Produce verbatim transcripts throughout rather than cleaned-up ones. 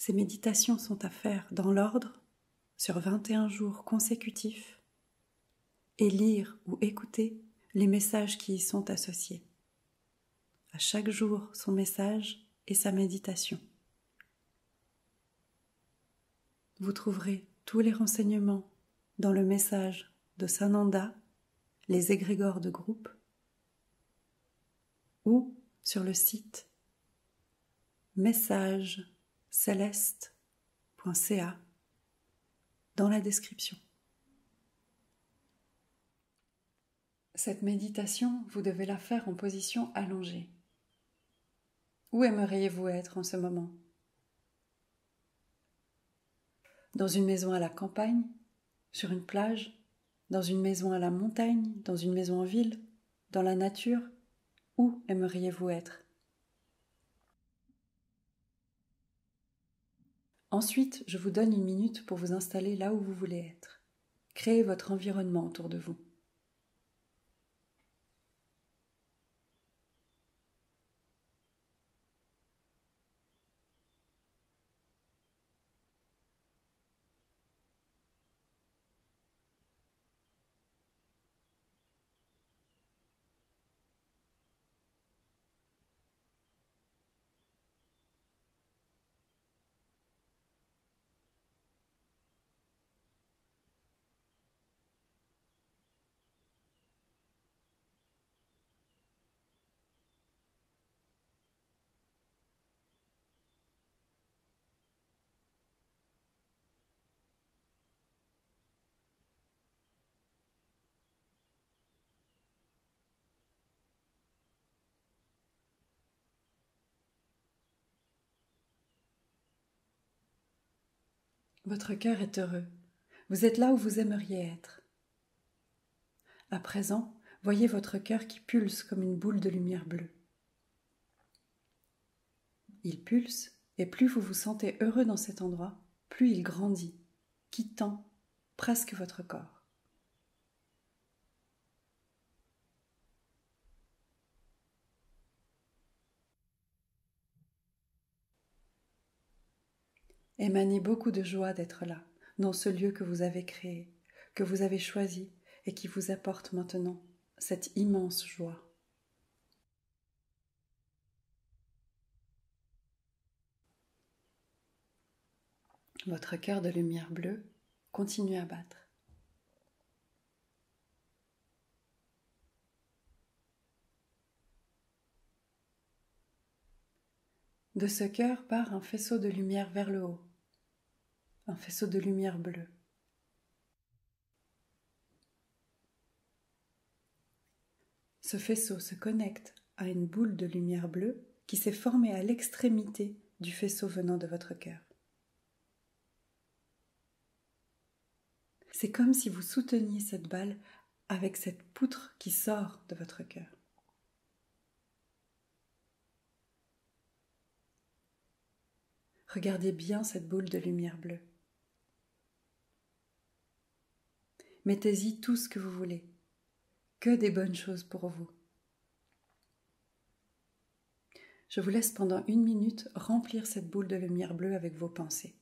Ces méditations sont à faire dans l'ordre sur vingt et un jours consécutifs et lire ou écouter les messages qui y sont associés. À chaque jour, son message et sa méditation. Vous trouverez tous les renseignements dans le message de Sananda, les égrégores de groupe, ou sur le site message céleste point c a dans la description. Cette méditation, vous devez la faire en position allongée. Où aimeriez-vous être en ce moment? Dans une maison à la campagne, sur une plage, dans une maison à la montagne, dans une maison en ville, dans la nature? Où aimeriez-vous être? Ensuite, je vous donne une minute pour vous installer là où vous voulez être. Créez votre environnement autour de vous. Votre cœur est heureux. Vous êtes là où vous aimeriez être. À présent, voyez votre cœur qui pulse comme une boule de lumière bleue. Il pulse, et plus vous vous sentez heureux dans cet endroit, plus il grandit, quittant presque votre corps. Émanez beaucoup de joie d'être là, dans ce lieu que vous avez créé, que vous avez choisi et qui vous apporte maintenant cette immense joie. Votre cœur de lumière bleue continue à battre. De ce cœur part un faisceau de lumière vers le haut, un faisceau de lumière bleue. Ce faisceau se connecte à une boule de lumière bleue qui s'est formée à l'extrémité du faisceau venant de votre cœur. C'est comme si vous souteniez cette balle avec cette poutre qui sort de votre cœur. Regardez bien cette boule de lumière bleue. Mettez-y tout ce que vous voulez, que des bonnes choses pour vous. Je vous laisse pendant une minute remplir cette boule de lumière bleue avec vos pensées.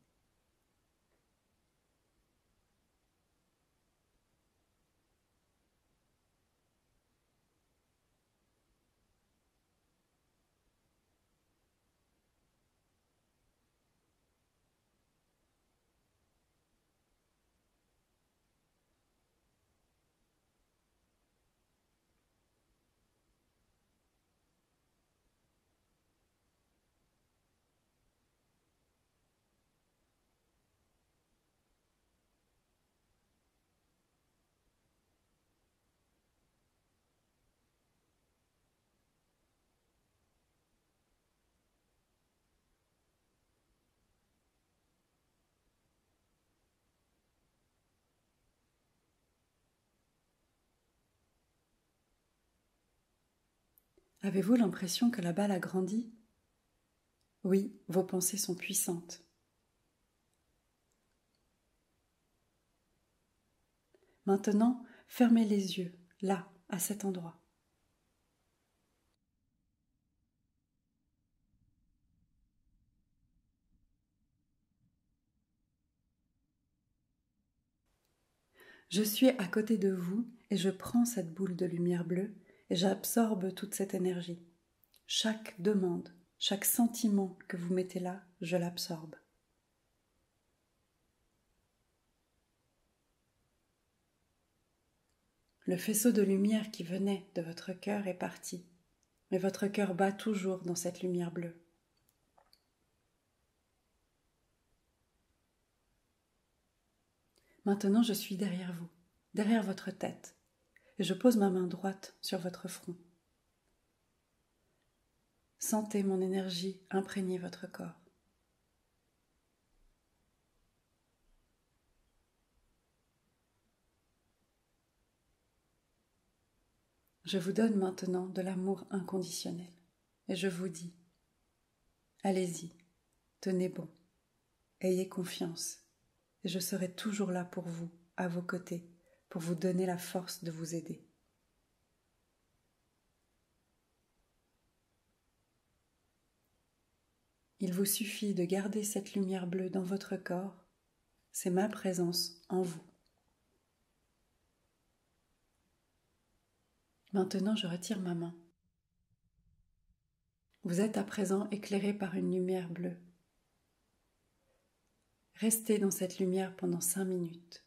Avez-vous l'impression que la balle a grandi? Oui, vos pensées sont puissantes. Maintenant, fermez les yeux, là, à cet endroit. Je suis à côté de vous et je prends cette boule de lumière bleue et j'absorbe toute cette énergie. Chaque demande, chaque sentiment que vous mettez là, je l'absorbe. Le faisceau de lumière qui venait de votre cœur est parti, mais votre cœur bat toujours dans cette lumière bleue. Maintenant, je suis derrière vous, derrière votre tête, et je pose ma main droite sur votre front. Sentez mon énergie imprégner votre corps. Je vous donne maintenant de l'amour inconditionnel, et je vous dis, allez-y, tenez bon, ayez confiance, et je serai toujours là pour vous, à vos côtés, pour vous donner la force de vous aider. Il vous suffit de garder cette lumière bleue dans votre corps, c'est ma présence en vous. Maintenant, je retire ma main. Vous êtes à présent éclairé par une lumière bleue. Restez dans cette lumière pendant cinq minutes.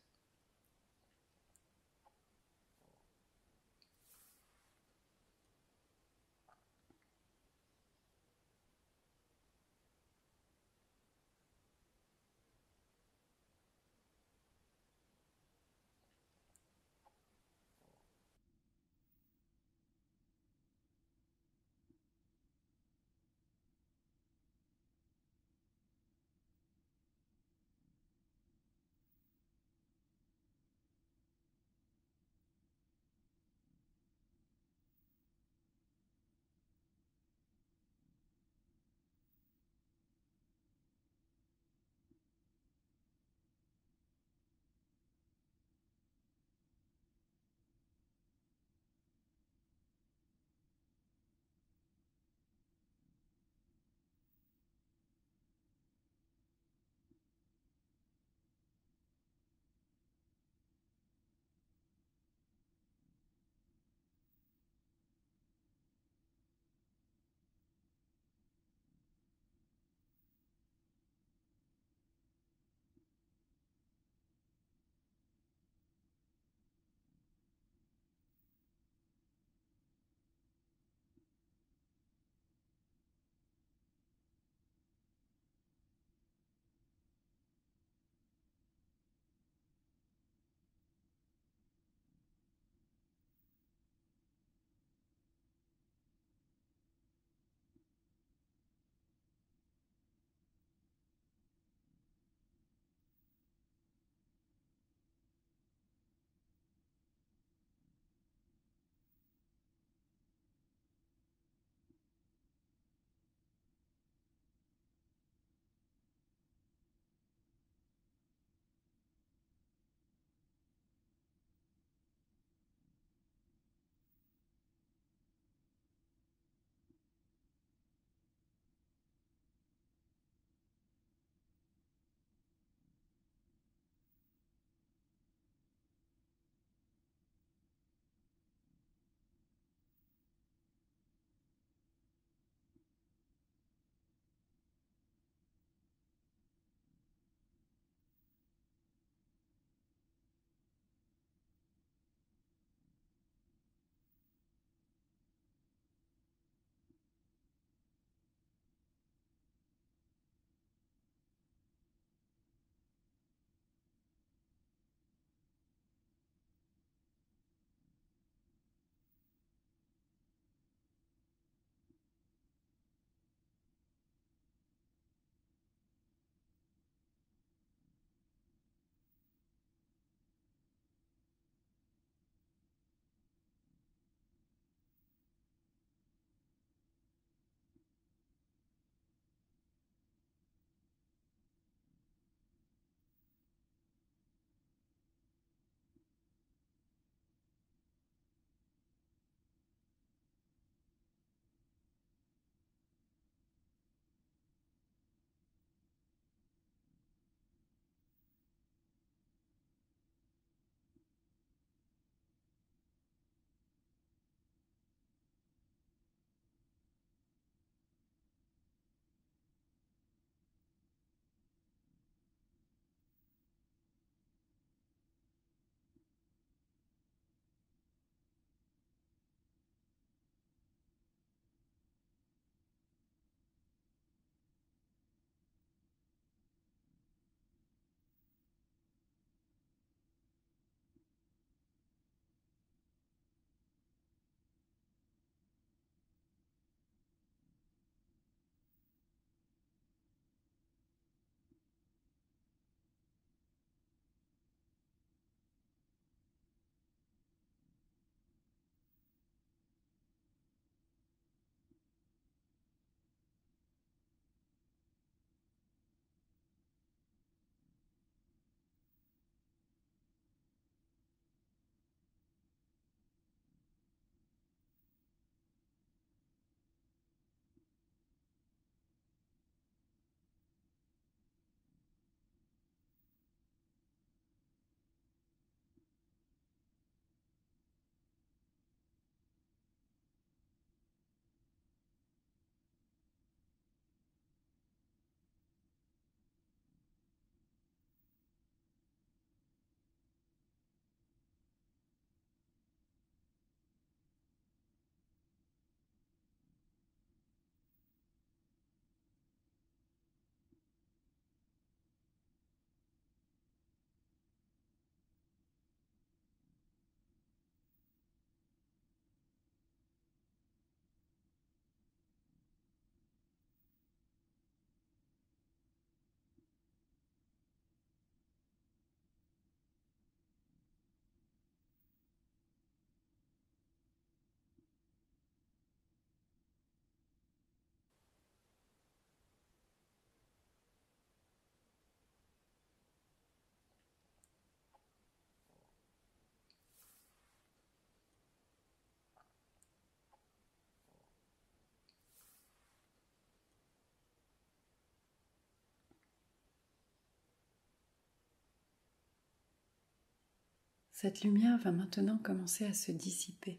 Cette lumière va maintenant commencer à se dissiper.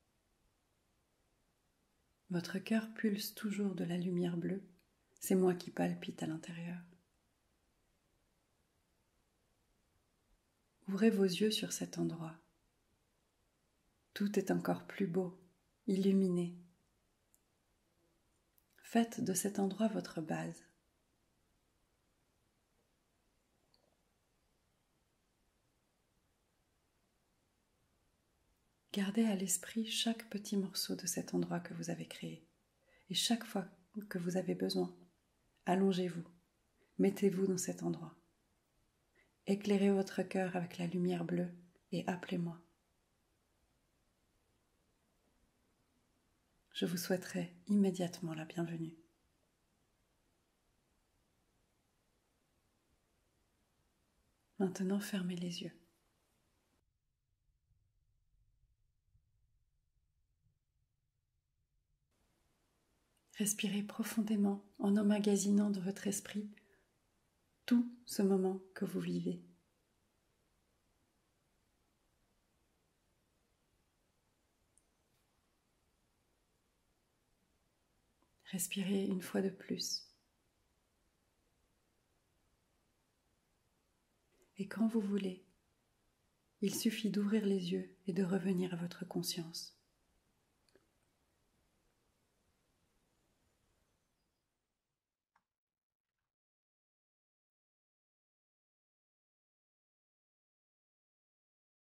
Votre cœur pulse toujours de la lumière bleue, c'est moi qui palpite à l'intérieur. Ouvrez vos yeux sur cet endroit. Tout est encore plus beau, illuminé. Faites de cet endroit votre base. Gardez à l'esprit chaque petit morceau de cet endroit que vous avez créé. Et chaque fois que vous avez besoin, allongez-vous, mettez-vous dans cet endroit. Éclairez votre cœur avec la lumière bleue et appelez-moi. Je vous souhaiterai immédiatement la bienvenue. Maintenant, fermez les yeux. Respirez profondément en emmagasinant dans votre esprit tout ce moment que vous vivez. Respirez une fois de plus. Et quand vous voulez, il suffit d'ouvrir les yeux et de revenir à votre conscience.